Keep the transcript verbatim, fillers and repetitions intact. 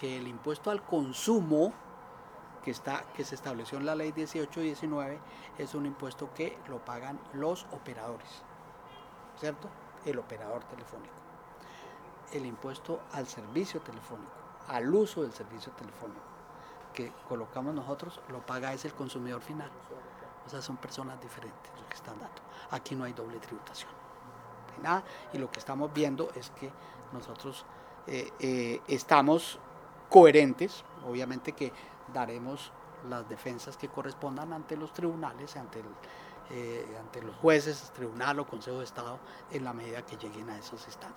que el impuesto al consumo que, está, que se estableció en la ley dieciocho diecinueve es un impuesto que lo pagan los operadores, ¿cierto? El operador telefónico. El impuesto al servicio telefónico, al uso del servicio telefónico que colocamos nosotros, lo paga es el consumidor final. O sea, son personas diferentes lo que están dando. Aquí no hay doble tributación. Ni nada. Y lo que estamos viendo es que nosotros eh, eh, estamos coherentes, obviamente que daremos las defensas que correspondan ante los tribunales, ante, el, eh, ante los jueces, tribunal o consejo de Estado, en la medida que lleguen a esos instancias.